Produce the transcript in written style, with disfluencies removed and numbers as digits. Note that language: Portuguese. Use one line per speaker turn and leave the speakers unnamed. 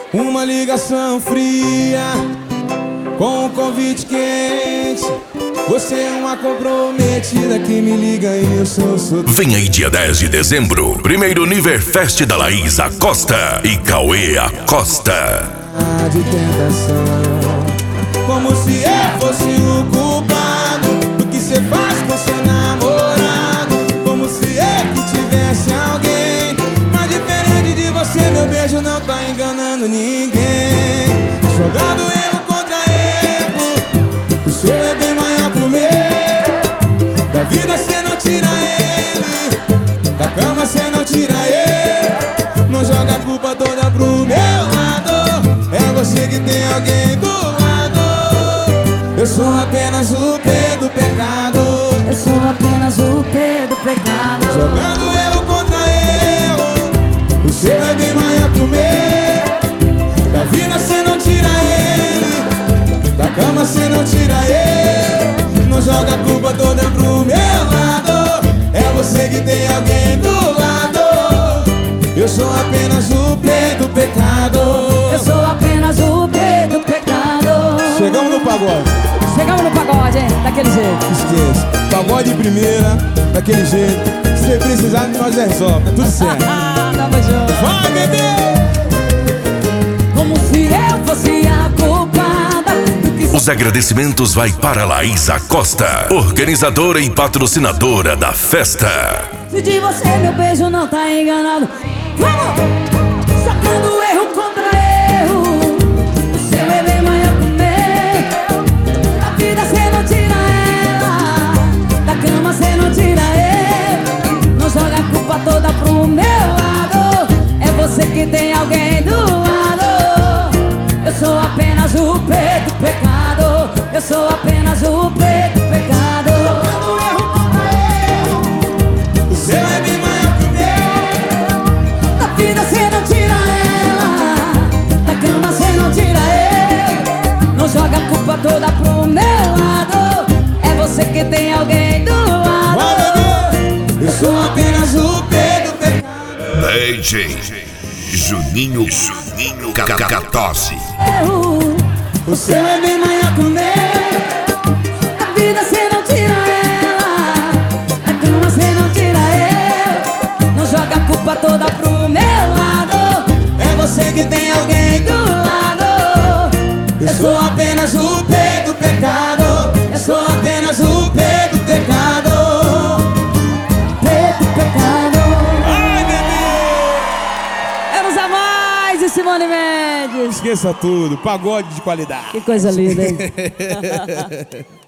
Uma ligação fria com um convite quente. Você é uma comprometida que me liga e eu sou solteiro.
Vem aí dia 10 de dezembro, primeiro Niverfest da Laís Acosta e Cauê Acosta.
De tentação, como se eu fosse o culpado do que cê faz com seu namorado. Como se eu que tivesse alguém. Mas diferente de você, meu beijo não tá enganando ninguém. Jogando erro contra erro, o seu é bem maior pro meu. Da vida cê não tira ele, da cama cê não tira ele. Não joga a culpa toda pro meu lado. É você que tem alguém do lado. Eu sou apenas o P do pecado.
Eu sou apenas o P do pecado.
Jogando erro contra erro, o seu é bem maior que o meu. Da vida cê não tira ele, da cama cê não tira ele. Não joga a culpa toda pro meu lado. É você que tem alguém do lado. Eu sou apenas o P do pecado.
Eu sou apenas o P do pecado.
Chegamos no pagode.
Chegamos no pagode, hein? Daquele jeito.
Esqueça, pagode de primeira, daquele jeito. Se você precisar, nós resolve, tá tudo certo.
Tamo junto.
Vai, bebê!
Como se eu fosse a culpada do que
Os agradecimentos vai para Laís Acosta, organizadora e patrocinadora da festa.
se de você meu beijo não tá enganado. Vamos! Sacando erro contra erro. O seu é bem maior que o meu. Da vida cê não tira ela, da cama cê não tira ele. Não joga a culpa toda pro meu lado. É você que tem alguém do lado. Eu sou apenas o P do pecado. Eu sou apenas o P do pecado.
Sacando erro contra erro, o seu é bem maior que o meu.
Da vida cê não tira ela, da cama cê não tira ele. Não joga a culpa toda pro meu lado. É você que tem alguém do lado.
Vai, bebê! Eu sou apenas o P do pecado.
DJ Juninho Catose.
O seu é bem maior que o meu. Da vida cê não tira ela, da cama cê não tira ele. Não joga a culpa toda pro meu lado.
É você que tem alguém do lado. Eu sou apenas o P do pecado. Eu sou apenas o P do pecado.
P do pecado.
Ai, bebê!
Vamos a mais de Simone Mendes.
Esqueça tudo, pagode de qualidade.
Que coisa linda, hein?